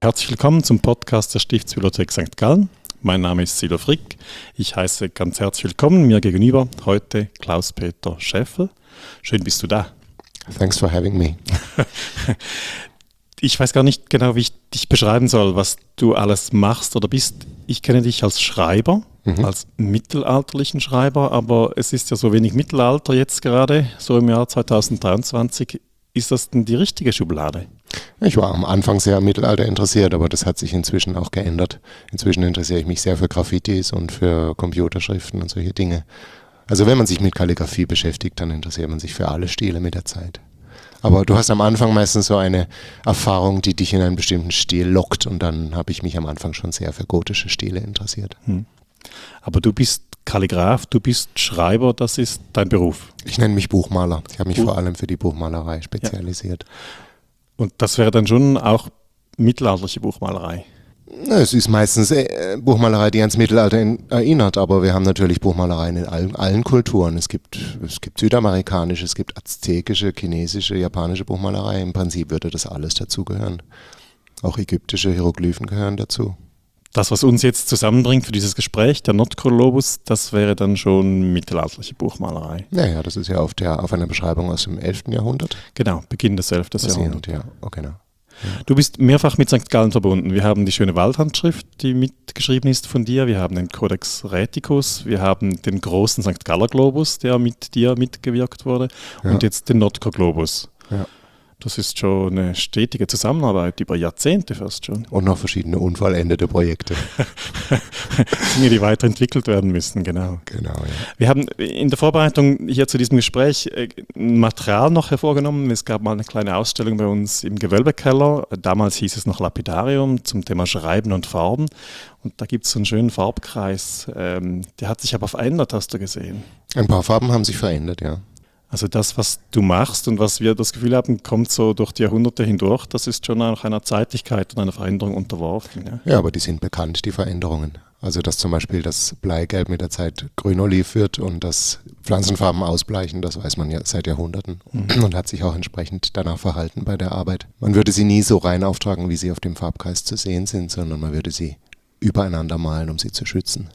Herzlich willkommen zum Podcast der Stiftsbibliothek St. Gallen. Mein Name ist Silo Frick. Ich heiße ganz herzlich willkommen mir gegenüber heute Klaus-Peter Schäffel. Schön bist du da. Thanks for having me. Ich weiß gar nicht genau, wie ich dich beschreiben soll, was du alles machst oder bist. Ich kenne dich als Schreiber, als mittelalterlichen Schreiber, aber es ist ja so wenig Mittelalter jetzt gerade, so im Jahr 2023. Ist das denn die richtige Schublade? Ich war am Anfang sehr am Mittelalter interessiert, aber das hat sich inzwischen auch geändert. Inzwischen interessiere ich mich sehr für Graffitis und für Computerschriften und solche Dinge. Also wenn man sich mit Kalligrafie beschäftigt, dann interessiert man sich für alle Stile mit der Zeit. Aber du hast am Anfang meistens so eine Erfahrung, die dich in einen bestimmten Stil lockt, und dann habe ich mich am Anfang schon sehr für gotische Stile interessiert. Aber du bist Kalligraph, du bist Schreiber, das ist dein Beruf. Ich nenne mich Buchmaler. Ich habe mich vor allem für die Buchmalerei spezialisiert. Ja. Und das wäre dann schon auch mittelalterliche Buchmalerei? Es ist meistens Buchmalerei, die ans Mittelalter erinnert, aber wir haben natürlich Buchmalereien in allen Kulturen. Es gibt südamerikanische, es gibt aztekische, chinesische, japanische Buchmalerei. Im Prinzip würde das alles dazugehören. Auch ägyptische Hieroglyphen gehören dazu. Das, was uns jetzt zusammenbringt für dieses Gespräch, der Notkoglobus, das wäre dann schon mittelalterliche Buchmalerei. Naja, das ist ja auf einer Beschreibung aus dem 11. Jahrhundert. Genau, Beginn des 11. Jahrhunderts. Ja, genau. Du bist mehrfach mit St. Gallen verbunden. Wir haben die schöne Waldhandschrift, die mitgeschrieben ist von dir. Wir haben den Codex Räticus. Wir haben den großen St. Galler Globus, der mit dir mitgewirkt wurde. Ja. Und jetzt den Notkoglobus. Ja. Das ist schon eine stetige Zusammenarbeit, über Jahrzehnte fast schon. Und noch verschiedene unvollendete Projekte. Dinge, die weiterentwickelt werden müssen, genau. Genau, ja. Wir haben in der Vorbereitung hier zu diesem Gespräch Material noch hervorgenommen. Es gab mal eine kleine Ausstellung bei uns im Gewölbekeller. Damals hieß es noch Lapidarium zum Thema Schreiben und Farben. Und da gibt es so einen schönen Farbkreis. Der hat sich aber verändert, hast du gesehen. Ein paar Farben haben sich verändert, ja. Also das, was du machst und was wir das Gefühl haben, kommt so durch die Jahrhunderte hindurch, das ist schon auch einer Zeitlichkeit und einer Veränderung unterworfen. Ja, aber die sind bekannt, die Veränderungen. Also dass zum Beispiel das Bleigelb mit der Zeit grün-oliv wird und dass Pflanzenfarben ausbleichen, das weiß man ja seit Jahrhunderten und hat sich auch entsprechend danach verhalten bei der Arbeit. Man würde sie nie so rein auftragen, wie sie auf dem Farbkreis zu sehen sind, sondern man würde sie übereinander malen, um sie zu schützen.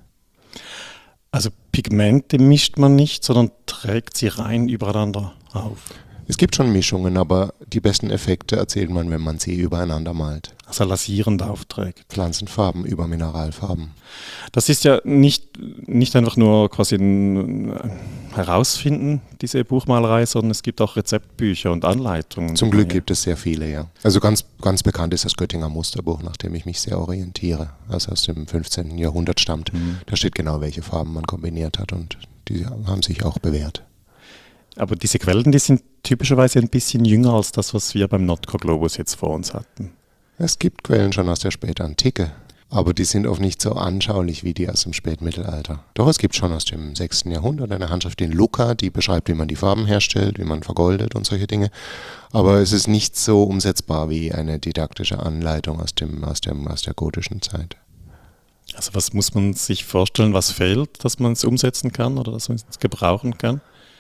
Also Pigmente mischt man nicht, sondern trägt sie rein übereinander auf. Es gibt schon Mischungen, aber die besten Effekte erzielt man, wenn man sie übereinander malt. Also lasierend aufträgt. Pflanzenfarben über Mineralfarben. Das ist ja nicht einfach nur quasi ein Herausfinden, diese Buchmalerei, sondern es gibt auch Rezeptbücher und Anleitungen. Zum Glück gibt es sehr viele, ja. Also ganz bekannt ist das Göttinger Musterbuch, nach dem ich mich sehr orientiere, also aus dem 15. Jahrhundert stammt. Da steht genau, welche Farben man kombiniert hat, und die haben sich auch bewährt. Aber diese Quellen, die sind typischerweise ein bisschen jünger als das, was wir beim Notkoglobus jetzt vor uns hatten. Es gibt Quellen schon aus der Spätantike, aber die sind oft nicht so anschaulich wie die aus dem Spätmittelalter. Doch es gibt schon aus dem 6. Jahrhundert eine Handschrift in Lucca, die beschreibt, wie man die Farben herstellt, wie man vergoldet und solche Dinge. Aber es ist nicht so umsetzbar wie eine didaktische Anleitung aus der gotischen Zeit. Also was muss man sich vorstellen, was fehlt, dass man es umsetzen kann oder dass man es gebrauchen kann?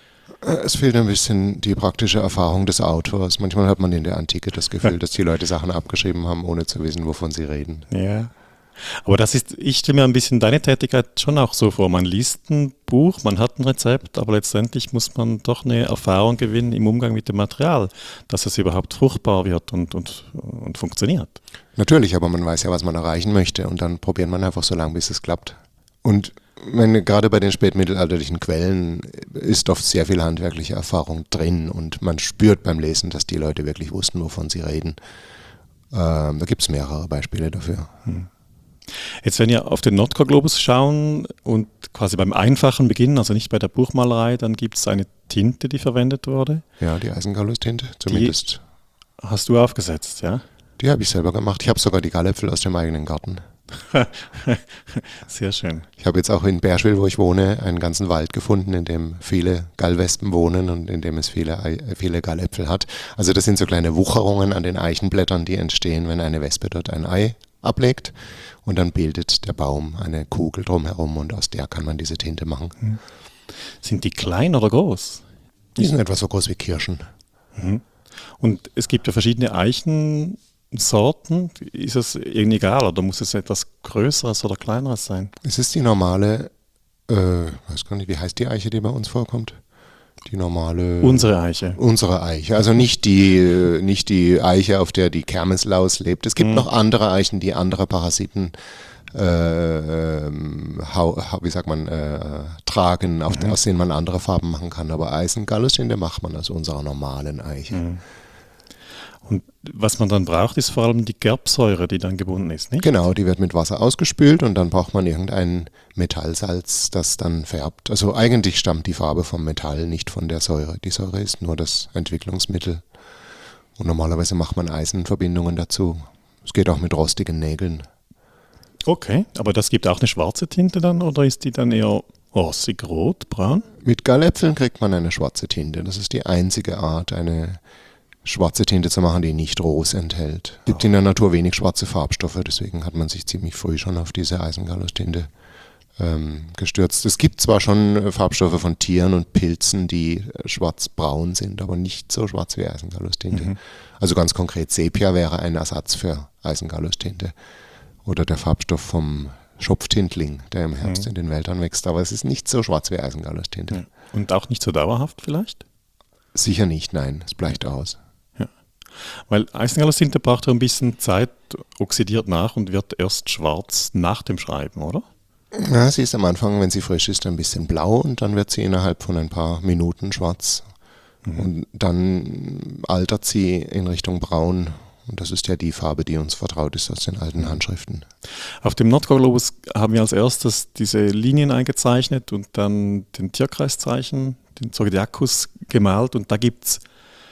Es fehlt ein bisschen die praktische Erfahrung des Autors. Manchmal hat man in der Antike das Gefühl, dass die Leute Sachen abgeschrieben haben, ohne zu wissen, wovon sie reden. Ja, aber ich stelle mir ein bisschen deine Tätigkeit schon auch so vor. Man liest ein Buch, man hat ein Rezept, aber letztendlich muss man doch eine Erfahrung gewinnen im Umgang mit dem Material, dass es überhaupt fruchtbar wird und funktioniert. Natürlich, aber man weiß ja, was man erreichen möchte, und dann probiert man einfach so lange, bis es klappt. Und gerade bei den spätmittelalterlichen Quellen ist oft sehr viel handwerkliche Erfahrung drin, und man spürt beim Lesen, dass die Leute wirklich wussten, wovon sie reden. Da gibt es mehrere Beispiele dafür. Jetzt, wenn wir auf den Notkoglobus schauen und quasi beim einfachen Beginn, also nicht bei der Buchmalerei, dann gibt es eine Tinte, die verwendet wurde. Ja, die Eisengalus-Tinte zumindest. Die hast du aufgesetzt, ja? Die habe ich selber gemacht. Ich habe sogar die Galläpfel aus dem eigenen Garten. Sehr schön. Ich habe jetzt auch in Berschwil, wo ich wohne, einen ganzen Wald gefunden, in dem viele Gallwespen wohnen und in dem es viele Galläpfel hat. Also das sind so kleine Wucherungen an den Eichenblättern, die entstehen, wenn eine Wespe dort ein Ei ablegt, und dann bildet der Baum eine Kugel drumherum, und aus der kann man diese Tinte machen. Sind die klein oder groß? Die sind etwa so groß wie Kirschen. Und es gibt ja verschiedene Eichen Sorten? Ist es irgendwie egal oder muss es etwas Größeres oder Kleineres sein? Es ist die normale, weiß gar nicht, wie heißt die Eiche, die bei uns vorkommt? Die normale... Unsere Eiche. Unsere Eiche, also nicht die Eiche, auf der die Kermeslaus lebt. Es gibt noch andere Eichen, die andere Parasiten tragen, aus denen man andere Farben machen kann. Aber Eisengallostinte macht man aus unserer normalen Eiche. Und was man dann braucht, ist vor allem die Gerbsäure, die dann gebunden ist, nicht? Genau, die wird mit Wasser ausgespült und dann braucht man irgendein Metallsalz, das dann färbt. Also eigentlich stammt die Farbe vom Metall, nicht von der Säure. Die Säure ist nur das Entwicklungsmittel. Und normalerweise macht man Eisenverbindungen dazu. Es geht auch mit rostigen Nägeln. Okay, aber das gibt auch eine schwarze Tinte dann oder ist die dann eher rosig, rot, braun? Mit Galläpfeln kriegt man eine schwarze Tinte. Das ist die einzige Art, eine schwarze Tinte zu machen, die nicht Ros enthält. Es gibt in der Natur wenig schwarze Farbstoffe, deswegen hat man sich ziemlich früh schon auf diese Eisengallostinte gestürzt. Es gibt zwar schon Farbstoffe von Tieren und Pilzen, die schwarz-braun sind, aber nicht so schwarz wie Eisengallostinte. Also ganz konkret, Sepia wäre ein Ersatz für Eisengallostinte. Oder der Farbstoff vom Schopftintling, der im Herbst in den Wäldern wächst. Aber es ist nicht so schwarz wie Eisengallostinte. Ja. Und auch nicht so dauerhaft vielleicht? Sicher nicht, nein. Es bleicht aus. Ja. Weil Eisengallostinte braucht ja ein bisschen Zeit, oxidiert nach und wird erst schwarz nach dem Schreiben, oder? Ja, sie ist am Anfang, wenn sie frisch ist, ein bisschen blau und dann wird sie innerhalb von ein paar Minuten schwarz. Und dann altert sie in Richtung braun. Und das ist ja die Farbe, die uns vertraut ist aus den alten Handschriften. Auf dem Nordglobus haben wir als erstes diese Linien eingezeichnet und dann den Tierkreiszeichen, den Zodiacus gemalt. Und da gibt es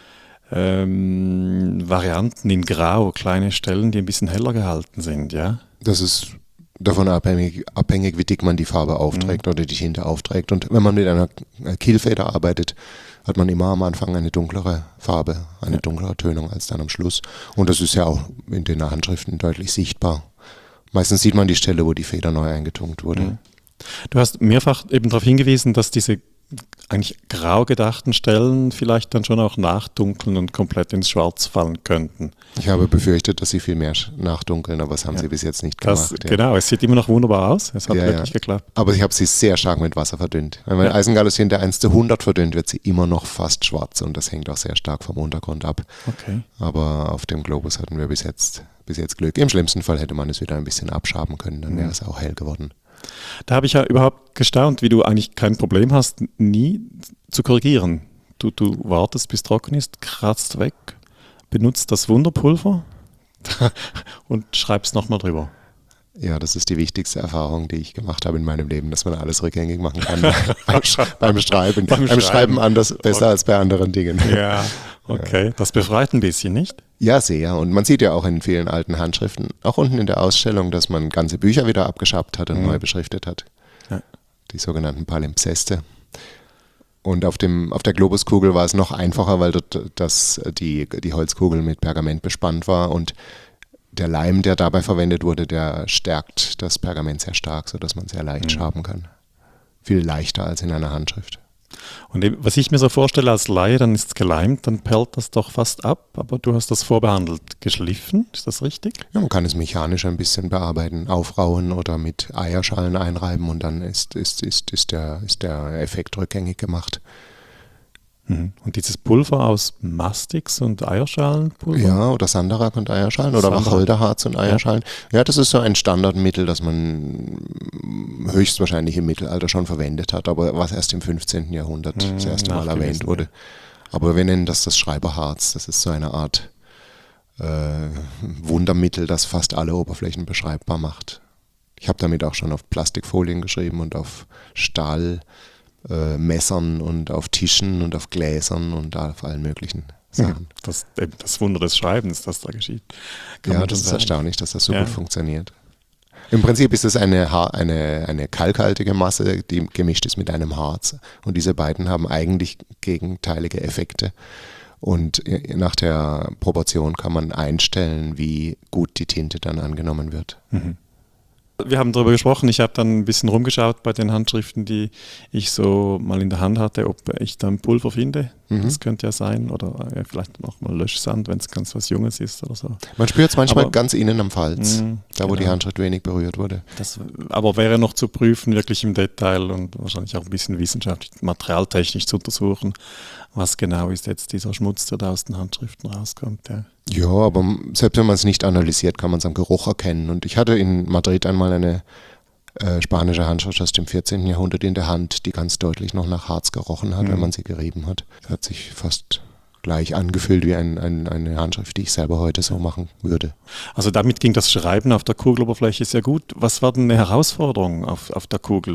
Varianten in Grau, kleine Stellen, die ein bisschen heller gehalten sind, ja? Das ist davon abhängig, wie dick man die Farbe aufträgt oder die Tinte aufträgt. Und wenn man mit einer Kielfeder arbeitet, hat man immer am Anfang eine dunklere Farbe, eine dunklere Tönung als dann am Schluss. Und das ist ja auch in den Handschriften deutlich sichtbar. Meistens sieht man die Stelle, wo die Feder neu eingetunkt wurde. Du hast mehrfach eben darauf hingewiesen, dass diese eigentlich grau gedachten Stellen vielleicht dann schon auch nachdunkeln und komplett ins Schwarz fallen könnten. Ich habe befürchtet, dass sie viel mehr nachdunkeln, aber das haben sie bis jetzt nicht gemacht. Genau, es sieht immer noch wunderbar aus. Es hat wirklich geklappt. Aber ich habe sie sehr stark mit Wasser verdünnt. Wenn man Eisengallostinte 1:100 verdünnt, wird sie immer noch fast schwarz und das hängt auch sehr stark vom Untergrund ab. Okay. Aber auf dem Globus hatten wir bis jetzt Glück. Im schlimmsten Fall hätte man es wieder ein bisschen abschaben können, dann wäre es auch hell geworden. Da habe ich ja überhaupt gestaunt, wie du eigentlich kein Problem hast, nie zu korrigieren. Du wartest, bis trocken ist, kratzt weg, benutzt das Wunderpulver und schreibst nochmal drüber. Ja, das ist die wichtigste Erfahrung, die ich gemacht habe in meinem Leben, dass man alles rückgängig machen kann beim Schreiben. Beim Schreiben anders, besser als bei anderen Dingen. Ja, okay. Das befreit ein bisschen, nicht? Ja, sehr. Und man sieht ja auch in vielen alten Handschriften, auch unten in der Ausstellung, dass man ganze Bücher wieder abgeschabt hat und neu beschriftet hat. Ja. Die sogenannten Palimpseste. Und auf der Globuskugel war es noch einfacher, weil dort die Holzkugel mit Pergament bespannt war und der Leim, der dabei verwendet wurde, der stärkt das Pergament sehr stark, sodass man sehr leicht schaben kann. Viel leichter als in einer Handschrift. Und was ich mir so vorstelle als Laie, dann ist es geleimt, dann perlt das doch fast ab, aber du hast das vorbehandelt geschliffen, ist das richtig? Ja, man kann es mechanisch ein bisschen bearbeiten, aufrauen oder mit Eierschalen einreiben und dann ist der Effekt rückgängig gemacht. Und dieses Pulver aus Mastix und Eierschalenpulver? Ja, oder Sandarak und Eierschalen oder Wacholderharz und Eierschalen. Ja, das ist so ein Standardmittel, das man höchstwahrscheinlich im Mittelalter schon verwendet hat, aber was erst im 15. Jahrhundert das erste Mal erwähnt wurde. Aber wir nennen das Schreiberharz. Das ist so eine Art Wundermittel, das fast alle Oberflächen beschreibbar macht. Ich habe damit auch schon auf Plastikfolien geschrieben und auf Messern und auf Tischen und auf Gläsern und auf allen möglichen Sachen. Das Wunder des Schreibens, das da geschieht. Ja, das ist erstaunlich, dass das so gut funktioniert. Im Prinzip ist es eine kalkhaltige Masse, die gemischt ist mit einem Harz. Und diese beiden haben eigentlich gegenteilige Effekte. Und nach der Proportion kann man einstellen, wie gut die Tinte dann angenommen wird. Wir haben darüber gesprochen, ich habe dann ein bisschen rumgeschaut bei den Handschriften, die ich so mal in der Hand hatte, ob ich dann Pulver finde. Das könnte ja sein. Oder vielleicht noch mal Löschsand, wenn es ganz was Junges ist oder so. Man spürt es manchmal ganz innen am Falz, da wo genau. die Handschrift wenig berührt wurde. Das aber wäre noch zu prüfen, wirklich im Detail und wahrscheinlich auch ein bisschen wissenschaftlich, materialtechnisch zu untersuchen, was genau ist jetzt dieser Schmutz, der da aus den Handschriften rauskommt. Ja, aber selbst wenn man es nicht analysiert, kann man es am Geruch erkennen. Und ich hatte in Madrid einmal eine spanische Handschrift aus dem 14. Jahrhundert in der Hand, die ganz deutlich noch nach Harz gerochen hat, wenn man sie gerieben hat. Das hat sich fast gleich angefühlt wie eine Handschrift, die ich selber heute so machen würde. Also damit ging das Schreiben auf der Kugeloberfläche sehr gut. Was war denn eine Herausforderung auf der Kugel,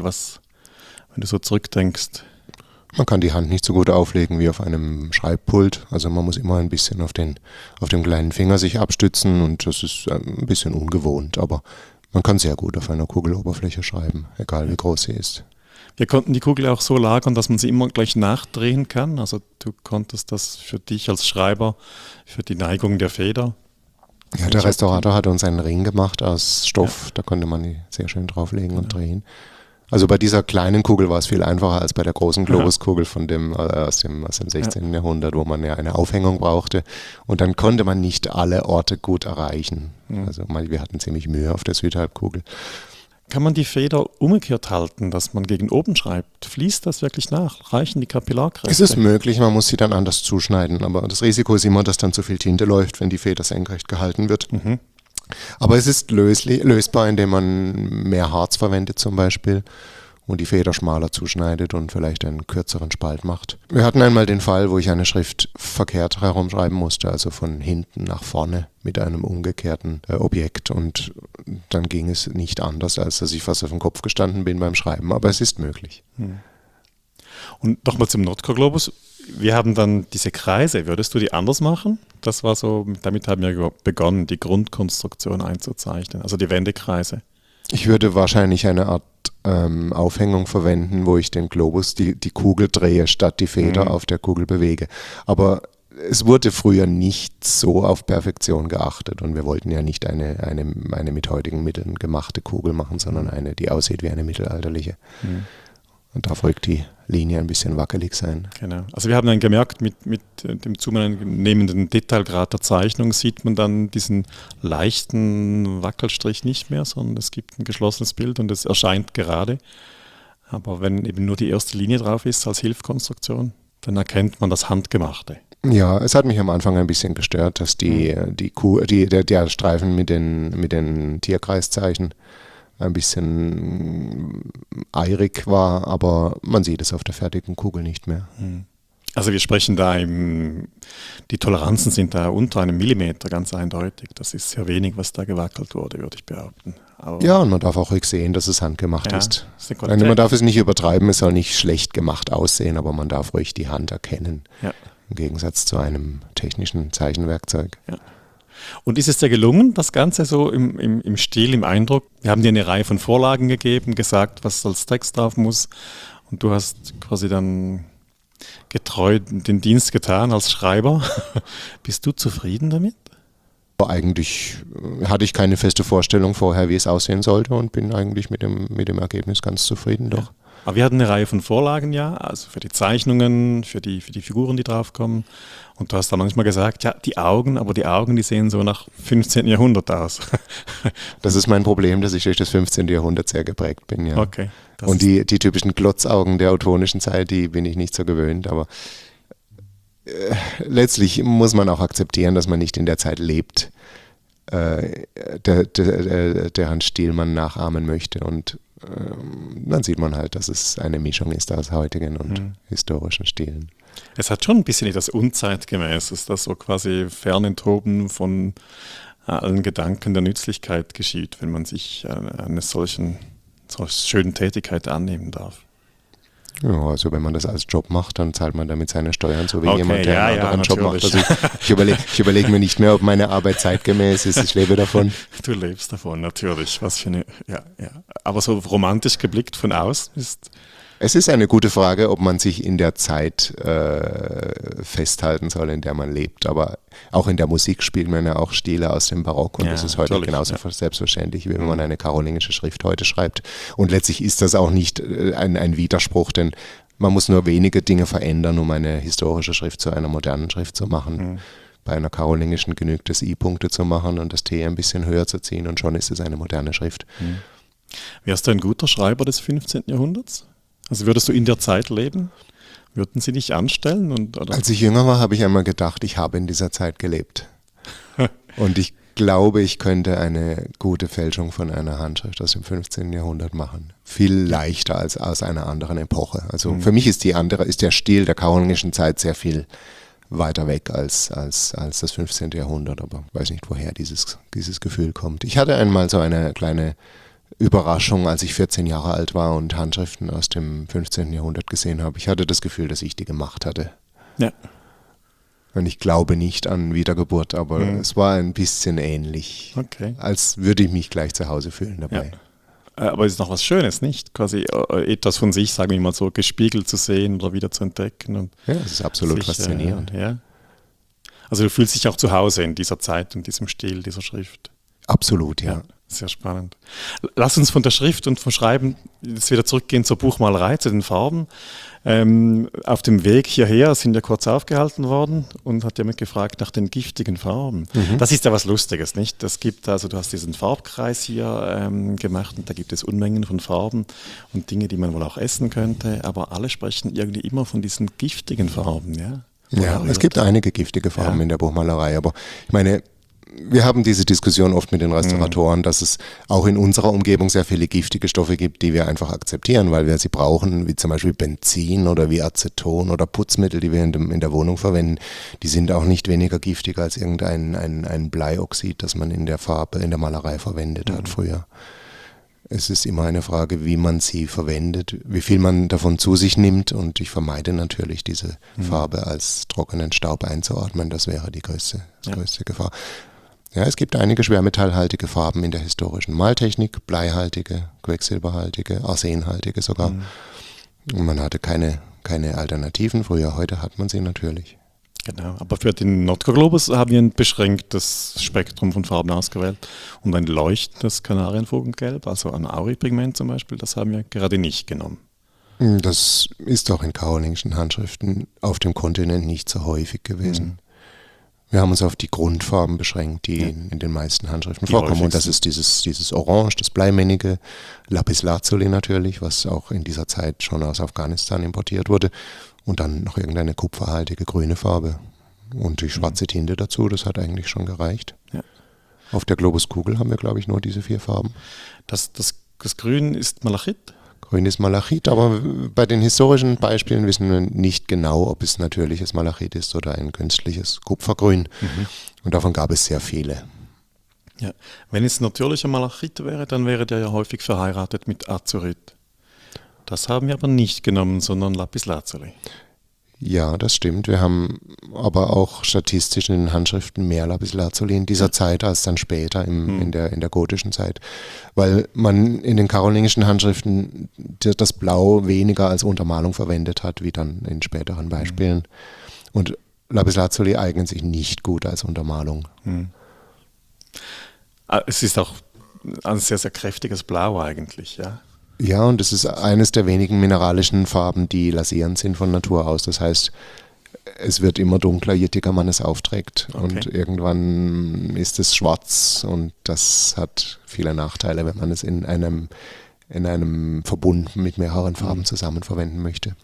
wenn du so zurückdenkst? Man kann die Hand nicht so gut auflegen wie auf einem Schreibpult. Also man muss immer ein bisschen auf dem kleinen Finger sich abstützen und das ist ein bisschen ungewohnt, aber man kann sehr gut auf einer Kugeloberfläche schreiben, egal wie groß sie ist. Wir konnten die Kugel auch so lagern, dass man sie immer gleich nachdrehen kann. Also du konntest das für dich als Schreiber, für die Neigung der Feder. Ja, der Restaurator hat uns einen Ring gemacht aus Stoff, da konnte man die sehr schön drauflegen und drehen. Also bei dieser kleinen Kugel war es viel einfacher als bei der großen Globuskugel aus dem 16. Jahrhundert, wo man ja eine Aufhängung brauchte. Und dann konnte man nicht alle Orte gut erreichen. Also wir hatten ziemlich Mühe auf der Südhalbkugel. Kann man die Feder umgekehrt halten, dass man gegen oben schreibt? Fließt das wirklich nach? Reichen die Kapillarkräfte? Es ist möglich, man muss sie dann anders zuschneiden. Aber das Risiko ist immer, dass dann zu viel Tinte läuft, wenn die Feder senkrecht gehalten wird. Aber es ist lösbar, indem man mehr Harz verwendet zum Beispiel und die Feder schmaler zuschneidet und vielleicht einen kürzeren Spalt macht. Wir hatten einmal den Fall, wo ich eine Schrift verkehrt herumschreiben musste, also von hinten nach vorne mit einem umgekehrten Objekt und dann ging es nicht anders, als dass ich fast auf dem Kopf gestanden bin beim Schreiben, aber es ist möglich. Und nochmal zum Nordkoglobus. Wir haben dann diese Kreise, würdest du die anders machen? Das war so, damit haben wir begonnen, die Grundkonstruktion einzuzeichnen, also die Wendekreise. Ich würde wahrscheinlich eine Art Aufhängung verwenden, wo ich den Globus, die Kugel drehe, statt die Feder auf der Kugel bewege. Aber es wurde früher nicht so auf Perfektion geachtet und wir wollten ja nicht eine mit heutigen Mitteln gemachte Kugel machen, sondern eine, die aussieht wie eine mittelalterliche. Und da folgt die Linie ein bisschen wackelig sein. Genau. Also wir haben dann gemerkt, mit dem zunehmenden Detailgrad der Zeichnung sieht man dann diesen leichten Wackelstrich nicht mehr, sondern es gibt ein geschlossenes Bild und es erscheint gerade. Aber wenn eben nur die erste Linie drauf ist als Hilfskonstruktion, dann erkennt man das Handgemachte. Ja, es hat mich am Anfang ein bisschen gestört, dass der Streifen mit den Tierkreiszeichen ein bisschen eirig war, aber man sieht es auf der fertigen Kugel nicht mehr. Also wir sprechen da die Toleranzen sind da unter einem Millimeter, ganz eindeutig. Das ist sehr wenig, was da gewackelt wurde, würde ich behaupten. Aber ja, und man darf auch ruhig sehen, dass es handgemacht ist. Man darf es nicht übertreiben, es soll nicht schlecht gemacht aussehen, aber man darf ruhig die Hand erkennen. Ja. Im Gegensatz zu einem technischen Zeichenwerkzeug. Ja. Und ist es dir gelungen, das Ganze so im Stil, im Eindruck? Wir haben dir eine Reihe von Vorlagen gegeben, gesagt, was als Text drauf muss. Und du hast quasi dann getreu den Dienst getan als Schreiber. Bist du zufrieden damit? Eigentlich hatte ich keine feste Vorstellung vorher, wie es aussehen sollte und bin eigentlich mit dem Ergebnis ganz zufrieden. Doch. Ja. Aber wir hatten eine Reihe von Vorlagen, also für die Zeichnungen, für die Figuren, die draufkommen. Und du hast da manchmal gesagt, ja, die Augen, die sehen so nach 15. Jahrhundert aus. Das ist mein Problem, dass ich durch das 15. Jahrhundert sehr geprägt bin, ja. Okay. Und die typischen Glotzaugen der autonischen Zeit, die bin ich nicht so gewöhnt, aber letztlich muss man auch akzeptieren, dass man nicht in der Zeit lebt, deren Stil man nachahmen möchte und dann sieht man halt, dass es eine Mischung ist aus heutigen und historischen Stilen. Es hat schon ein bisschen etwas Unzeitgemäßes, das so quasi fernenthoben von allen Gedanken der Nützlichkeit geschieht, wenn man sich einer solchen schönen Tätigkeit annehmen darf. Ja, also wenn man das als Job macht, dann zahlt man damit seine Steuern, so wie okay, jemand, der einen anderen Job macht. natürlich. Also ich überlege mir nicht mehr, ob meine Arbeit zeitgemäß ist. Ich lebe davon. Du lebst davon, natürlich. Was für eine, ja. Aber so romantisch geblickt von außen ist Es ist eine gute Frage, ob man sich in der Zeit festhalten soll, in der man lebt. Aber auch in der Musik spielt man ja auch Stile aus dem Barock und das ist heute genauso selbstverständlich, wie wenn man eine karolingische Schrift heute schreibt. Und letztlich ist das auch nicht ein Widerspruch, denn man muss nur wenige Dinge verändern, um eine historische Schrift zu einer modernen Schrift zu machen. Bei einer karolingischen genügt es, I-Punkte zu machen und das T ein bisschen höher zu ziehen und schon ist es eine moderne Schrift. Wärst du ein guter Schreiber des 15. Jahrhunderts? Also würdest du in der Zeit leben? Würden sie dich anstellen? Oder? Als ich jünger war, habe ich einmal gedacht, ich habe in dieser Zeit gelebt. Und ich glaube, ich könnte eine gute Fälschung von einer Handschrift aus dem 15. Jahrhundert machen. Viel leichter als aus einer anderen Epoche. Also für mich ist der Stil der karolingischen Zeit sehr viel weiter weg als das 15. Jahrhundert. Aber ich weiß nicht, woher dieses Gefühl kommt. Ich hatte einmal so eine kleine Überraschung, als ich 14 Jahre alt war und Handschriften aus dem 15. Jahrhundert gesehen habe. Ich hatte das Gefühl, dass ich die gemacht hatte. Ja. Und ich glaube nicht an Wiedergeburt, aber es war ein bisschen ähnlich. Okay. Als würde ich mich gleich zu Hause fühlen dabei. Ja. Aber es ist noch was Schönes, nicht? Quasi etwas von sich, sagen wir mal so, gespiegelt zu sehen oder wieder zu entdecken. Und ja, das ist absolut faszinierend. Ja. Also du fühlst dich auch zu Hause in dieser Zeit und diesem Stil, dieser Schrift. Absolut, ja. Sehr spannend. Lass uns von der Schrift und vom Schreiben jetzt wieder zurückgehen zur Buchmalerei, zu den Farben. Auf dem Weg hierher sind wir kurz aufgehalten worden und hat jemand gefragt nach den giftigen Farben. Das ist ja was Lustiges, nicht? Du hast diesen Farbkreis hier gemacht und da gibt es Unmengen von Farben und Dinge, die man wohl auch essen könnte, aber alle sprechen irgendwie immer von diesen giftigen Farben, ja? Ja, es gibt einige giftige Farben in der Buchmalerei, aber ich meine, wir haben diese Diskussion oft mit den Restauratoren, dass es auch in unserer Umgebung sehr viele giftige Stoffe gibt, die wir einfach akzeptieren, weil wir sie brauchen, wie zum Beispiel Benzin oder wie Aceton oder Putzmittel, die wir in der Wohnung verwenden. Die sind auch nicht weniger giftig als ein Bleioxid, das man in der Farbe, in der Malerei verwendet hat früher. Es ist immer eine Frage, wie man sie verwendet, wie viel man davon zu sich nimmt und ich vermeide natürlich diese Farbe als trockenen Staub einzuatmen, das wäre die größte Gefahr. Ja, es gibt einige schwermetallhaltige Farben in der historischen Maltechnik, bleihaltige, quecksilberhaltige, arsenhaltige sogar. Und man hatte keine Alternativen früher, heute hat man sie natürlich. Genau, aber für den Notker-Globus haben wir ein beschränktes Spektrum von Farben ausgewählt und ein leuchtendes Kanarienvogelgelb, also ein Auripigment zum Beispiel, das haben wir gerade nicht genommen. Das ist auch in karolingischen Handschriften auf dem Kontinent nicht so häufig gewesen. Wir haben uns auf die Grundfarben beschränkt, die in den meisten Handschriften vorkommen. Und das ist dieses Orange, das Bleimännige, Lapislazuli natürlich, was auch in dieser Zeit schon aus Afghanistan importiert wurde. Und dann noch irgendeine kupferhaltige grüne Farbe. Und die schwarze Tinte dazu, das hat eigentlich schon gereicht. Ja. Auf der Globuskugel haben wir, glaube ich, nur diese 4 Farben. Das Grün ist Malachit? Grün ist Malachit, aber bei den historischen Beispielen wissen wir nicht genau, ob es natürliches Malachit ist oder ein künstliches Kupfergrün. Und davon gab es sehr viele. Ja. Wenn es natürlicher Malachit wäre, dann wäre der ja häufig verheiratet mit Azurit. Das haben wir aber nicht genommen, sondern Lapislazuli. Ja, das stimmt. Wir haben aber auch statistisch in den Handschriften mehr Lapislazuli in dieser Zeit als dann später in der gotischen Zeit. Weil man in den karolingischen Handschriften das Blau weniger als Untermalung verwendet hat, wie dann in späteren Beispielen. Und Lapislazuli eignet sich nicht gut als Untermalung. Es ist auch ein sehr, sehr kräftiges Blau eigentlich, ja. Ja, und es ist eines der wenigen mineralischen Farben, die lasierend sind von Natur aus. Das heißt, es wird immer dunkler, je dicker man es aufträgt. Okay. Und irgendwann ist es schwarz und das hat viele Nachteile, wenn man es in einem Verbund mit mehreren Farben zusammen verwenden möchte.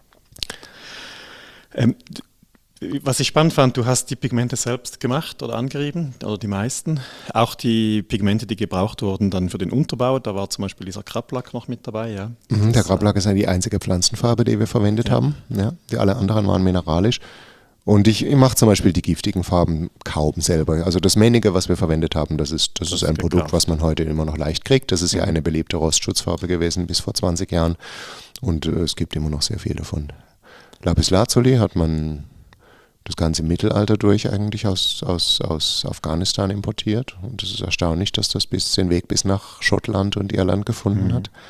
Was ich spannend fand, du hast die Pigmente selbst gemacht oder angerieben, oder die meisten. Auch die Pigmente, die gebraucht wurden dann für den Unterbau, da war zum Beispiel dieser Krablack noch mit dabei. Ja. Der Krablack ist ja die einzige Pflanzenfarbe, die wir verwendet haben. Ja, die alle anderen waren mineralisch. Und ich mache zum Beispiel die giftigen Farben kaum selber. Also das Männige, was wir verwendet haben, das ist ein Produkt, was man heute immer noch leicht kriegt. Das ist ja eine beliebte Rostschutzfarbe gewesen bis vor 20 Jahren. Und es gibt immer noch sehr viel davon. Lapislazuli hat man das ganze Mittelalter durch eigentlich aus Afghanistan importiert. Und es ist erstaunlich, dass das den Weg bis nach Schottland und Irland gefunden hat.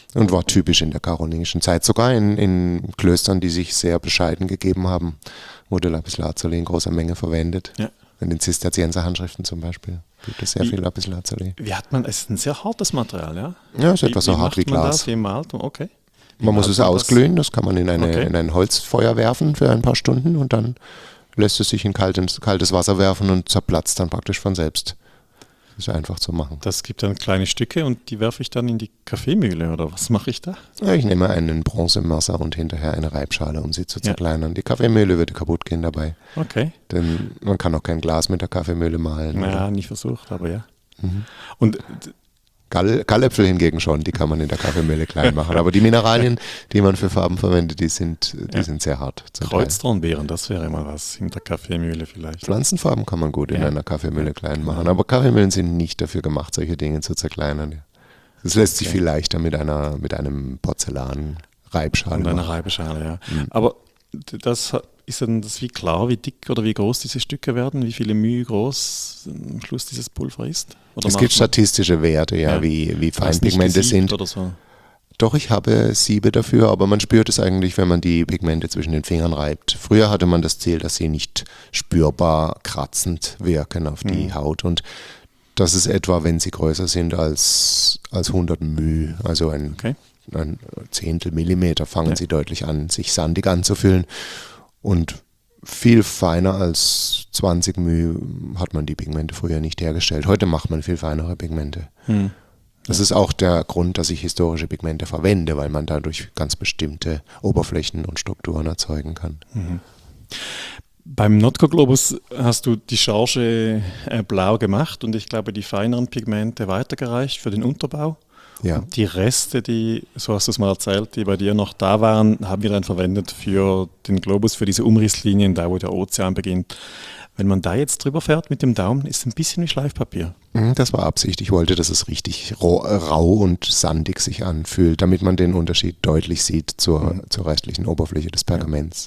Und war typisch in der karolingischen Zeit, sogar in Klöstern, die sich sehr bescheiden gegeben haben, wurde Lapislazuli in großer Menge verwendet. Ja. In den Zisterzienser-Handschriften zum Beispiel gibt es sehr viel Lapislazuli. Wie hat man, es ist ein sehr hartes Material, ja? Ja, ist etwa so hart wie Glas. Wie malt man? Okay. Man muss es ausglühen, das kann man in ein Holzfeuer werfen für ein paar Stunden und dann lässt es sich in kaltes Wasser werfen und zerplatzt dann praktisch von selbst. Das ist einfach zu machen. Das gibt dann kleine Stücke und die werfe ich dann in die Kaffeemühle oder was mache ich da? Ja, ich nehme einen Bronzemesser und hinterher eine Reibschale, um sie zu zerkleinern. Die Kaffeemühle würde kaputt gehen dabei. Okay. Denn man kann auch kein Glas mit der Kaffeemühle mahlen. Ja, nie versucht, aber ja. Mhm. Und Galläpfel hingegen schon, die kann man in der Kaffeemühle klein machen. Aber die Mineralien, die man für Farben verwendet, die sind sehr hart. Kreuztornbeeren, das wäre mal was in der Kaffeemühle vielleicht. Pflanzenfarben kann man gut in einer Kaffeemühle klein machen. Aber Kaffeemühlen sind nicht dafür gemacht, solche Dinge zu zerkleinern. Das lässt sich viel leichter mit einem Porzellan-Reibschale machen. Mit einer Reibeschale, ja. Mhm. Aber das ist dann das wie klar, wie dick oder wie groß diese Stücke werden, wie viele Mühe groß am Schluss dieses Pulver ist? Oder es gibt statistische Werte, wie fein Pigmente sind. Oder so. Doch, ich habe Siebe dafür, aber man spürt es eigentlich, wenn man die Pigmente zwischen den Fingern reibt. Früher hatte man das Ziel, dass sie nicht spürbar kratzend wirken auf die Haut und das ist etwa, wenn sie größer sind als 100 μ, also ein Zehntel Millimeter fangen sie deutlich an, sich sandig anzufühlen. Und viel feiner als 20 μ hat man die Pigmente früher nicht hergestellt. Heute macht man viel feinere Pigmente. Das ist auch der Grund, dass ich historische Pigmente verwende, weil man dadurch ganz bestimmte Oberflächen und Strukturen erzeugen kann. Mhm. Beim Notco-Globus hast du die Charge blau gemacht und ich glaube die feineren Pigmente weitergereicht für den Unterbau. Ja. Und die Reste, die, so hast du es mal erzählt, die bei dir noch da waren, haben wir dann verwendet für den Globus, für diese Umrisslinien, da wo der Ozean beginnt. Wenn man da jetzt drüber fährt mit dem Daumen, ist es ein bisschen wie Schleifpapier. Das war Absicht. Ich wollte, dass es richtig rau und sandig sich anfühlt, damit man den Unterschied deutlich sieht zur restlichen Oberfläche des Pergaments.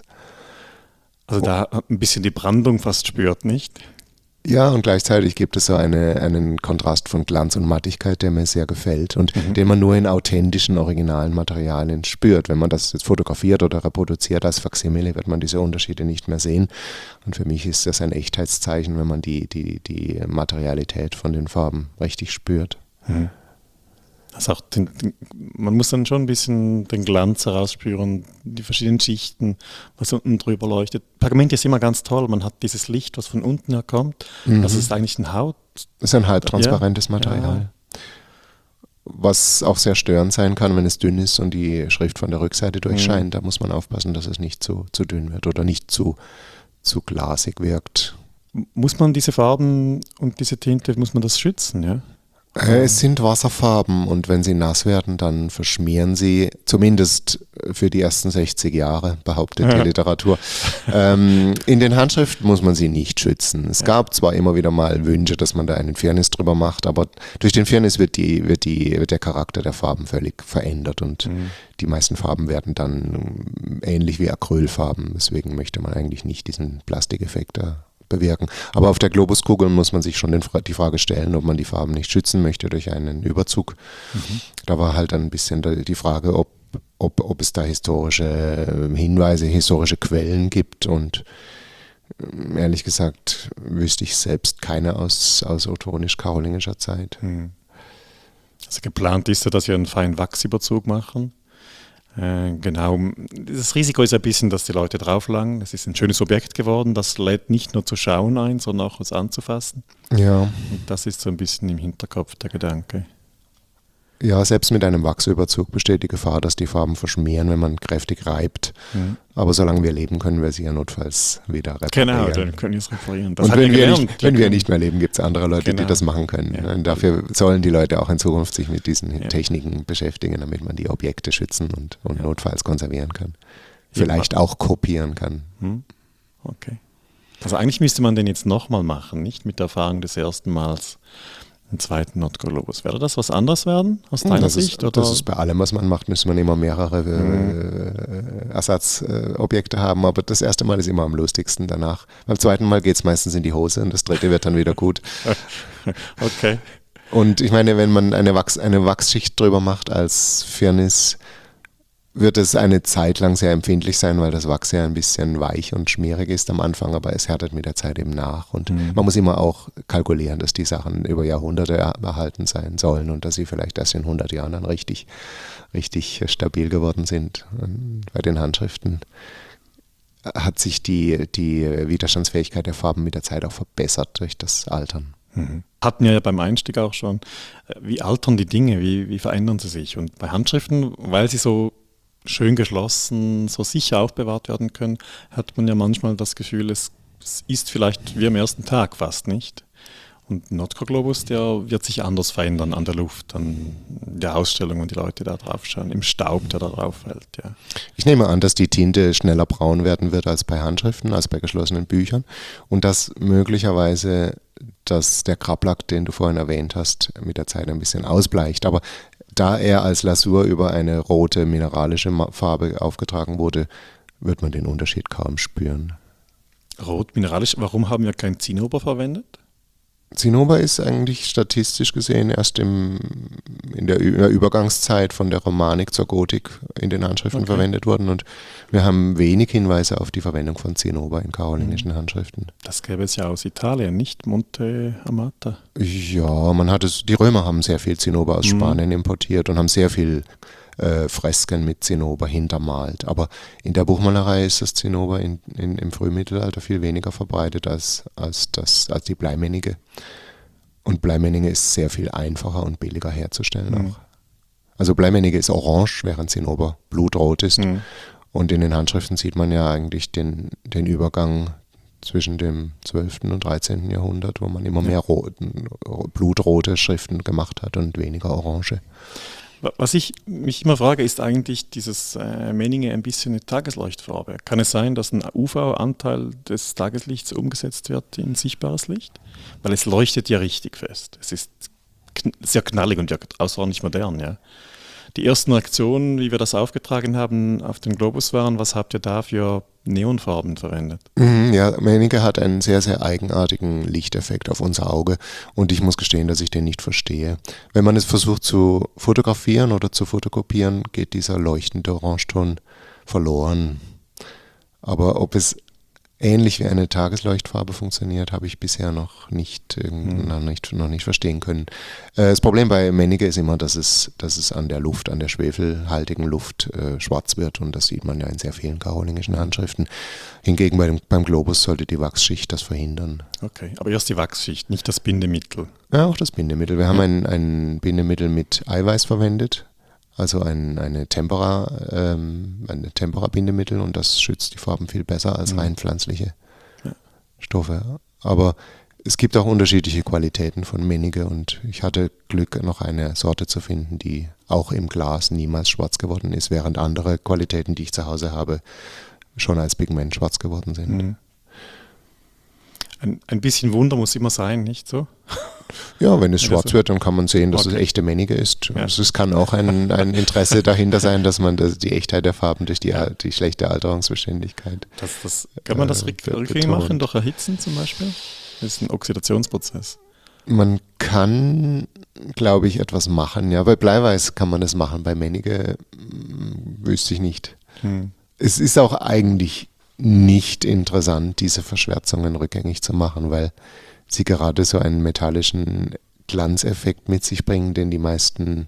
Also da ein bisschen die Brandung fast spürt, nicht? Ja, und gleichzeitig gibt es so einen Kontrast von Glanz und Mattigkeit, der mir sehr gefällt und den man nur in authentischen, originalen Materialien spürt. Wenn man das jetzt fotografiert oder reproduziert als Faksimile, wird man diese Unterschiede nicht mehr sehen. Und für mich ist das ein Echtheitszeichen, wenn man die Materialität von den Farben richtig spürt. Mhm. Also auch man muss dann schon ein bisschen den Glanz herausspüren, die verschiedenen Schichten, was unten drüber leuchtet. Pergament ist immer ganz toll, man hat dieses Licht, was von unten her kommt. Das ist eigentlich ein Haut. Das ist ein halbtransparentes Material. Ja. Was auch sehr störend sein kann, wenn es dünn ist und die Schrift von der Rückseite durchscheint. Da muss man aufpassen, dass es nicht zu dünn wird oder nicht zu glasig wirkt. Muss man diese Farben und diese Tinte, muss man das schützen, ja? Es sind Wasserfarben und wenn sie nass werden, dann verschmieren sie, zumindest für die ersten 60 Jahre, behauptet die Literatur. In den Handschriften muss man sie nicht schützen. Es gab zwar immer wieder mal Wünsche, dass man da einen Firnis drüber macht, aber durch den Firnis wird der Charakter der Farben völlig verändert und die meisten Farben werden dann ähnlich wie Acrylfarben. Deswegen möchte man eigentlich nicht diesen Plastikeffekt da bewirken. Aber auf der Globuskugel muss man sich schon die Frage stellen, ob man die Farben nicht schützen möchte durch einen Überzug. Da war halt dann ein bisschen die Frage, ob es da historische Hinweise, historische Quellen gibt und ehrlich gesagt wüsste ich selbst keine aus ottonisch-karolingischer Zeit. Also geplant ist ja, dass wir einen feinen Wachsüberzug machen. Genau, das Risiko ist ein bisschen, dass die Leute drauflangen. Es ist ein schönes Objekt geworden, das lädt nicht nur zu schauen ein, sondern auch was anzufassen. Ja. Und das ist so ein bisschen im Hinterkopf der Gedanke. Ja, selbst mit einem Wachsüberzug besteht die Gefahr, dass die Farben verschmieren, wenn man kräftig reibt. Aber solange wir leben, können wir sie ja notfalls wieder reparieren. Genau, dann können wir es reparieren. Das und wenn wir nicht mehr leben, gibt es andere Leute, die das machen können. Ja. Und dafür sollen die Leute auch in Zukunft sich mit diesen Techniken beschäftigen, damit man die Objekte schützen und notfalls konservieren kann. Vielleicht auch kopieren kann. Okay. Also eigentlich müsste man den jetzt nochmal machen, nicht mit der Erfahrung des ersten Mals. Einen zweiten Notco-Globus. Werde das was anderes werden aus deiner Sicht? Das ist bei allem, was man macht, müsste man immer mehrere Ersatzobjekte haben. Aber das erste Mal ist immer am lustigsten danach. Beim zweiten Mal geht es meistens in die Hose und das dritte wird dann wieder gut. Okay. Und ich meine, wenn man eine Wachsschicht drüber macht als Firnis, wird es eine Zeit lang sehr empfindlich sein, weil das Wachs ja ein bisschen weich und schmierig ist am Anfang, aber es härtet mit der Zeit eben nach. Und man muss immer auch kalkulieren, dass die Sachen über Jahrhunderte erhalten sein sollen und dass sie vielleicht erst in 100 Jahren dann richtig stabil geworden sind. Und bei den Handschriften hat sich die Widerstandsfähigkeit der Farben mit der Zeit auch verbessert durch das Altern. Hatten wir ja beim Einstieg auch schon, wie altern die Dinge, wie verändern sie sich? Und bei Handschriften, weil sie so schön geschlossen, so sicher aufbewahrt werden können, hat man ja manchmal das Gefühl, es ist vielleicht wie am ersten Tag fast nicht. Und Notker Globus, der wird sich anders verändern an der Luft, an der Ausstellung und die Leute da drauf schauen, im Staub, der da drauf fällt. Ja. Ich nehme an, dass die Tinte schneller braun werden wird als bei Handschriften, als bei geschlossenen Büchern und dass möglicherweise der Krablack, den du vorhin erwähnt hast, mit der Zeit ein bisschen ausbleicht. Aber da er als Lasur über eine rote mineralische Farbe aufgetragen wurde, wird man den Unterschied kaum spüren. Rot mineralisch, warum haben wir kein Zinnober verwendet? Zinnober ist eigentlich statistisch gesehen erst in der Übergangszeit von der Romanik zur Gotik in den Handschriften verwendet worden und wir haben wenig Hinweise auf die Verwendung von Zinnober in karolingischen Handschriften. Das gäbe es ja aus Italien, nicht Monte Amata. Ja, die Römer haben sehr viel Zinnober aus Spanien importiert und haben sehr viel Fresken mit Zinnober hintermalt. Aber in der Buchmalerei ist das Zinnober im Frühmittelalter viel weniger verbreitet als die Bleimännige. Und Bleimännige ist sehr viel einfacher und billiger herzustellen auch. Also Bleimännige ist orange, während Zinnober blutrot ist. Und in den Handschriften sieht man ja eigentlich den Übergang zwischen dem 12. und 13. Jahrhundert, wo man immer mehr blutrote Schriften gemacht hat und weniger orange. Was ich mich immer frage, ist eigentlich dieses Menninge ein bisschen eine Tagesleuchtfarbe. Kann es sein, dass ein UV-Anteil des Tageslichts umgesetzt wird in sichtbares Licht? Weil es leuchtet ja richtig fest. Es ist sehr knallig und ja außerordentlich modern. Ja. Die ersten Reaktionen, wie wir das aufgetragen haben auf den Globus waren, was habt ihr da für Neonfarben verwendet? Ja, Menninge hat einen sehr, sehr eigenartigen Lichteffekt auf unser Auge und ich muss gestehen, dass ich den nicht verstehe. Wenn man es versucht zu fotografieren oder zu fotokopieren, geht dieser leuchtende Orangeton verloren. Aber ob es ähnlich wie eine Tagesleuchtfarbe funktioniert, habe ich bisher noch nicht verstehen können. Das Problem bei Menninge ist immer, dass es an der Luft, an der schwefelhaltigen Luft schwarz wird und das sieht man ja in sehr vielen karolingischen Handschriften. Hingegen beim Globus sollte die Wachsschicht das verhindern. Okay, aber erst die Wachsschicht, nicht das Bindemittel. Ja, auch das Bindemittel. Wir haben ein Bindemittel mit Eiweiß verwendet. Also eine Tempera-Bindemittel und das schützt die Farben viel besser als rein pflanzliche Stoffe. Aber es gibt auch unterschiedliche Qualitäten von Menninge und ich hatte Glück, noch eine Sorte zu finden, die auch im Glas niemals schwarz geworden ist, während andere Qualitäten, die ich zu Hause habe, schon als Pigment schwarz geworden sind. Ein bisschen Wunder muss immer sein, nicht so? Ja, wenn es schwarz wird, dann kann man sehen, dass es echte Menninge ist. Ja. Also es kann auch ein Interesse dahinter sein, dass man die Echtheit der Farben durch die schlechte Alterungsbeständigkeit kann man das rückgängig machen, durch Erhitzen zum Beispiel? Das ist ein Oxidationsprozess. Man kann, glaube ich, etwas machen. Ja, bei Bleiweiß kann man das machen, bei Menninge wüsste ich nicht. Es ist auch eigentlich nicht interessant, diese Verschwärzungen rückgängig zu machen, weil sie gerade so einen metallischen Glanzeffekt mit sich bringen, den die meisten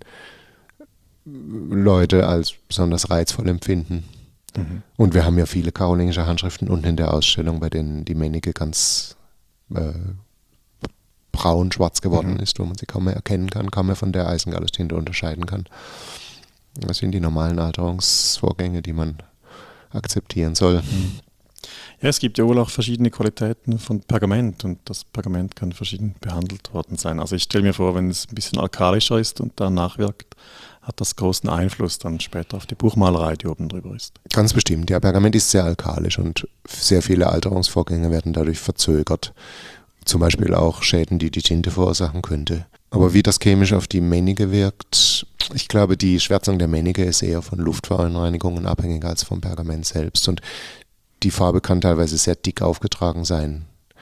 Leute als besonders reizvoll empfinden. Und wir haben ja viele karolingische Handschriften unten in der Ausstellung, bei denen die Menninge ganz braun-schwarz geworden ist, wo man sie kaum mehr erkennen kann, kaum mehr von der Eisengallus-Tinte unterscheiden kann. Das sind die normalen Alterungsvorgänge, die man akzeptieren soll. Ja, es gibt ja wohl auch verschiedene Qualitäten von Pergament und das Pergament kann verschieden behandelt worden sein. Also ich stelle mir vor, wenn es ein bisschen alkalischer ist und dann nachwirkt, hat das großen Einfluss dann später auf die Buchmalerei, die oben drüber ist. Ganz bestimmt. Ja, Pergament ist sehr alkalisch und sehr viele Alterungsvorgänge werden dadurch verzögert. Zum Beispiel auch Schäden, die Tinte verursachen könnte. Aber wie das chemisch auf die Menninge wirkt, ich glaube, die Schwärzung der Menninge ist eher von Luftverunreinigungen abhängig als vom Pergament selbst. Und die Farbe kann teilweise sehr dick aufgetragen sein.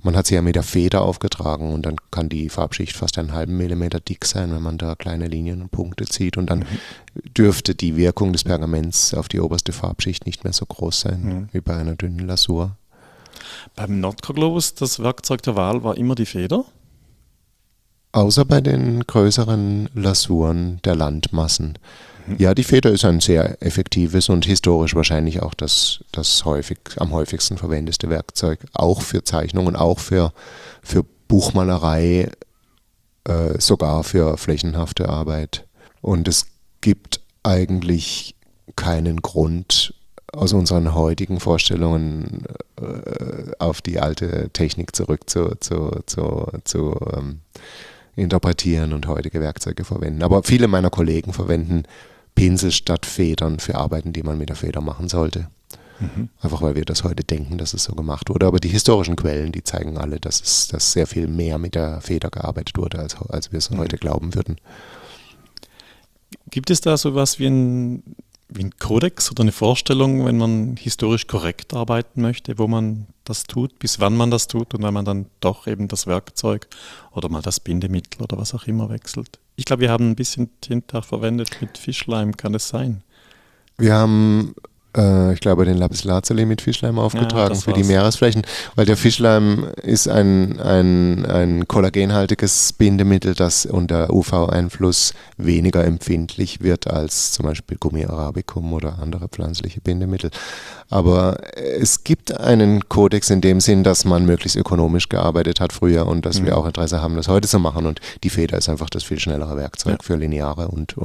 Man hat sie ja mit der Feder aufgetragen und dann kann die Farbschicht fast einen halben Millimeter dick sein, wenn man da kleine Linien und Punkte zieht. Und dann dürfte die Wirkung des Pergaments auf die oberste Farbschicht nicht mehr so groß sein wie bei einer dünnen Lasur. Beim Notker-Globus, das Werkzeug der Wahl war immer die Feder? Außer bei den größeren Lasuren der Landmassen. Ja, die Feder ist ein sehr effektives und historisch wahrscheinlich auch das am häufigsten verwendete Werkzeug. Auch für Zeichnungen, auch für Buchmalerei, sogar für flächenhafte Arbeit. Und es gibt eigentlich keinen Grund, aus unseren heutigen Vorstellungen auf die alte Technik zurück zu interpretieren und heutige Werkzeuge verwenden. Aber viele meiner Kollegen verwenden Pinsel statt Federn für Arbeiten, die man mit der Feder machen sollte. Einfach weil wir das heute denken, dass es so gemacht wurde. Aber die historischen Quellen, die zeigen alle, dass sehr viel mehr mit der Feder gearbeitet wurde, als wir es heute glauben würden. Gibt es da sowas wie ein Kodex oder eine Vorstellung, wenn man historisch korrekt arbeiten möchte, wo man das tut, bis wann man das tut und wenn man dann doch eben das Werkzeug oder mal das Bindemittel oder was auch immer wechselt? Ich glaube, wir haben ein bisschen Tinte auch verwendet mit Fischleim, kann es sein? Wir haben, ich glaube, den Lapislazuli mit Fischleim aufgetragen für die war's. Meeresflächen, weil der Fischleim ist ein kollagenhaltiges Bindemittel, das unter UV-Einfluss weniger empfindlich wird als zum Beispiel Gummi arabicum oder andere pflanzliche Bindemittel. Aber es gibt einen Kodex in dem Sinn, dass man möglichst ökonomisch gearbeitet hat früher und dass wir auch Interesse haben, das heute zu machen. Und die Feder ist einfach das viel schnellere Werkzeug für Lineare und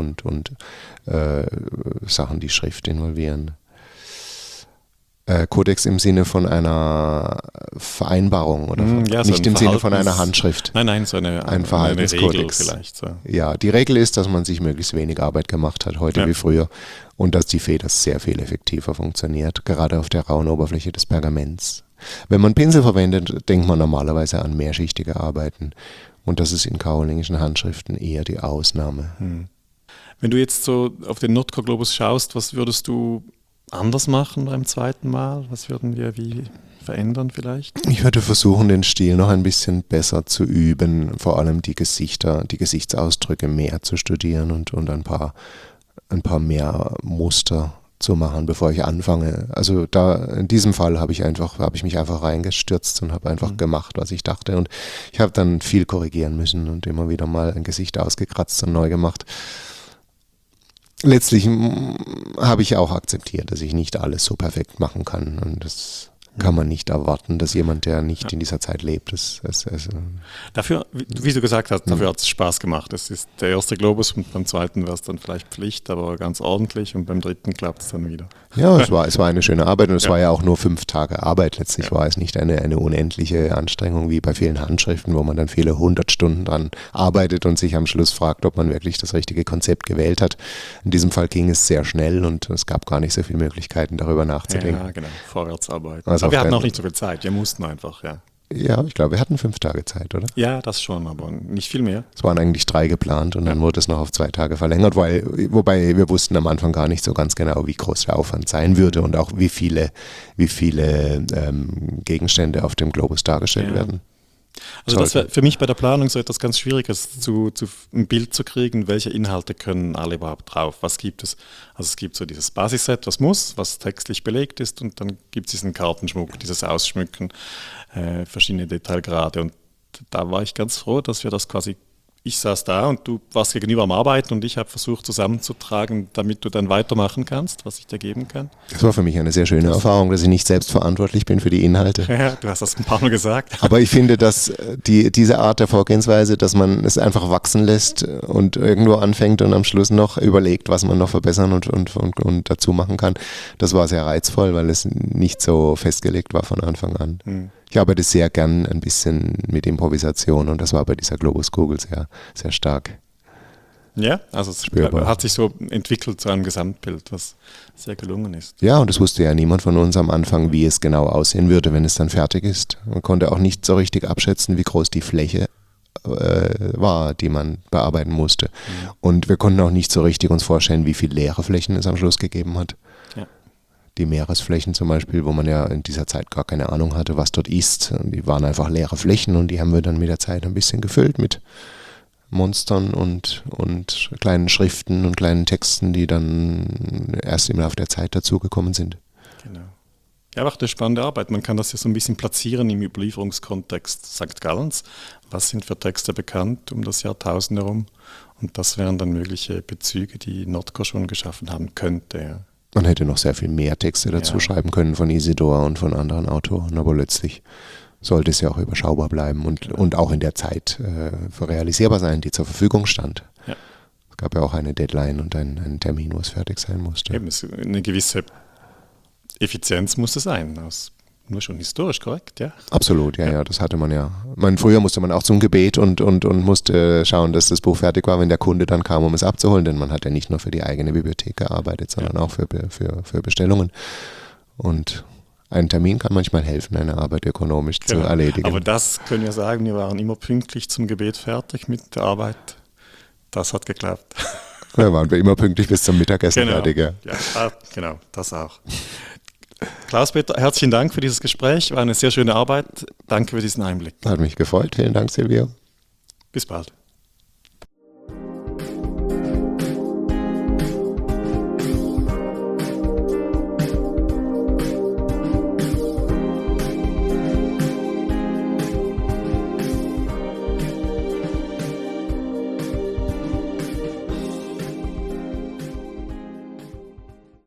Sachen, die Schrift involvieren. Kodex im Sinne von einer Vereinbarung oder nicht im Sinne von einer Handschrift. Nein, so eine Verhaltenskodex. Regel vielleicht. So. Ja, die Regel ist, dass man sich möglichst wenig Arbeit gemacht hat, heute wie früher, und dass die Feder sehr viel effektiver funktioniert, gerade auf der rauen Oberfläche des Pergaments. Wenn man Pinsel verwendet, denkt man normalerweise an mehrschichtige Arbeiten, und das ist in karolingischen Handschriften eher die Ausnahme. Wenn du jetzt so auf den Notker-Globus schaust, was würdest du anders machen beim zweiten Mal? Was würden wir wie verändern vielleicht? Ich würde versuchen, den Stil noch ein bisschen besser zu üben, vor allem die Gesichtsausdrücke mehr zu studieren und ein paar mehr Muster zu machen, bevor ich anfange. Also in diesem Fall habe ich mich einfach reingestürzt und habe einfach gemacht, was ich dachte, und ich habe dann viel korrigieren müssen und immer wieder mal ein Gesicht ausgekratzt und neu gemacht. Letztlich habe ich auch akzeptiert, dass ich nicht alles so perfekt machen kann, und das kann man nicht erwarten, dass jemand, der nicht in dieser Zeit lebt, dafür, wie du gesagt hast, dafür hat es Spaß gemacht. Es ist der erste Globus und beim zweiten wäre es dann vielleicht Pflicht, aber ganz ordentlich, und beim dritten klappt es dann wieder. Ja, es war eine schöne Arbeit, und es war ja auch nur 5 Tage Arbeit. Letztlich war es nicht eine unendliche Anstrengung wie bei vielen Handschriften, wo man dann viele 100 Stunden dran arbeitet und sich am Schluss fragt, ob man wirklich das richtige Konzept gewählt hat. In diesem Fall ging es sehr schnell und es gab gar nicht so viele Möglichkeiten, darüber nachzudenken. Ja, genau, Vorwärtsarbeit. Also aber wir hatten auch nicht so viel Zeit, wir mussten einfach, Ja, ich glaube, wir hatten 5 Tage Zeit, oder? Ja, das schon, aber nicht viel mehr. Es waren eigentlich 3 geplant und dann wurde es noch auf 2 Tage verlängert, wobei wir wussten am Anfang gar nicht so ganz genau, wie groß der Aufwand sein würde und auch wie viele Gegenstände auf dem Globus dargestellt werden. Also das wäre für mich bei der Planung so etwas ganz Schwieriges, ein Bild zu kriegen, welche Inhalte können alle überhaupt drauf, was gibt es. Also es gibt so dieses Basisset, was textlich belegt ist, und dann gibt es diesen Kartenschmuck, dieses Ausschmücken, verschiedene Detailgrade, und da war ich ganz froh, dass wir das quasi, ich saß da und du warst gegenüber am Arbeiten und ich habe versucht zusammenzutragen, damit du dann weitermachen kannst, was ich dir geben kann. Das war für mich eine sehr schöne Erfahrung, dass ich nicht selbst verantwortlich bin für die Inhalte. Ja, du hast das ein paar Mal gesagt. Aber ich finde, dass diese Art der Vorgehensweise, dass man es einfach wachsen lässt und irgendwo anfängt und am Schluss noch überlegt, was man noch verbessern und dazu machen kann, das war sehr reizvoll, weil es nicht so festgelegt war von Anfang an. Ich arbeite sehr gern ein bisschen mit Improvisation, und das war bei dieser Globuskugel sehr, sehr stark. Ja, also es hat sich so entwickelt zu einem Gesamtbild, was sehr gelungen ist. Ja, und es wusste ja niemand von uns am Anfang, wie es genau aussehen würde, wenn es dann fertig ist. Man konnte auch nicht so richtig abschätzen, wie groß die Fläche war, die man bearbeiten musste. Und wir konnten auch nicht so richtig uns vorstellen, wie viele leere Flächen es am Schluss gegeben hat. die Meeresflächen zum Beispiel, wo man ja in dieser Zeit gar keine Ahnung hatte, was dort ist. Die waren einfach leere Flächen und die haben wir dann mit der Zeit ein bisschen gefüllt mit Monstern und kleinen Schriften und kleinen Texten, die dann erst im Laufe der Zeit dazugekommen sind. Genau. Ja, macht eine spannende Arbeit. Man kann das ja so ein bisschen platzieren im Überlieferungskontext St. Gallens. Was sind für Texte bekannt um das Jahrtausend herum? Und das wären dann mögliche Bezüge, die Notker schon geschaffen haben könnte. Ja. Man hätte noch sehr viel mehr Texte dazu schreiben können von Isidor und von anderen Autoren, aber letztlich sollte es ja auch überschaubar bleiben und auch in der Zeit realisierbar sein, die zur Verfügung stand. Ja. Es gab ja auch eine Deadline und einen Termin, wo es fertig sein musste. Eben, eine gewisse Effizienz muss es sein, nur schon historisch korrekt, ja? Absolut, ja, das hatte man ja. Früher musste man auch zum Gebet und musste schauen, dass das Buch fertig war, wenn der Kunde dann kam, um es abzuholen, denn man hat ja nicht nur für die eigene Bibliothek gearbeitet, sondern auch für Bestellungen. Und ein Termin kann manchmal helfen, eine Arbeit ökonomisch zu erledigen. Aber das können wir sagen, wir waren immer pünktlich zum Gebet fertig mit der Arbeit. Das hat geklappt. Da waren wir immer pünktlich bis zum Mittagessen fertig. Ja, genau, das auch. Klaus-Peter, herzlichen Dank für dieses Gespräch. War eine sehr schöne Arbeit. Danke für diesen Einblick. Hat mich gefreut. Vielen Dank, Silvio. Bis bald.